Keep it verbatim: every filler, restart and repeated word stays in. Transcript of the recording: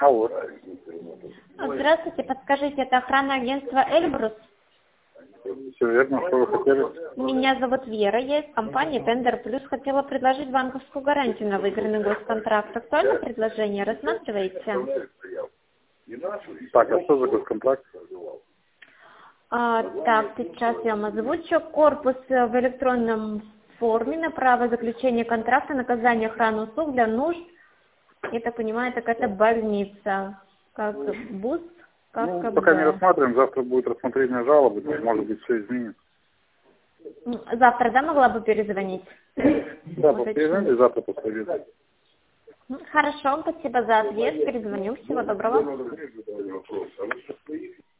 Алло. Здравствуйте, подскажите, это охранное агентство «Эльбрус»? Все верно, что вы хотели? Меня зовут Вера, я из компании «Тендер Плюс». Хотела предложить банковскую гарантию на выигранный госконтракт. Актуальное предложение рассматриваете? Так, а что за госконтракт? А, так, сейчас я вам озвучу. Корпус в электронном форме на право заключения контракта, наказание охраны услуг для нужд. Я так понимаю, это какая-то больница. Как БУС, как Ну, КБ. пока не рассматриваем, завтра будет рассмотрение жалобы, то, может быть, все изменится. Завтра, да, могла бы перезвонить? Да, Вот перезвоните завтра после обеда. Хорошо, спасибо за ответ. Перезвоню. Всего доброго.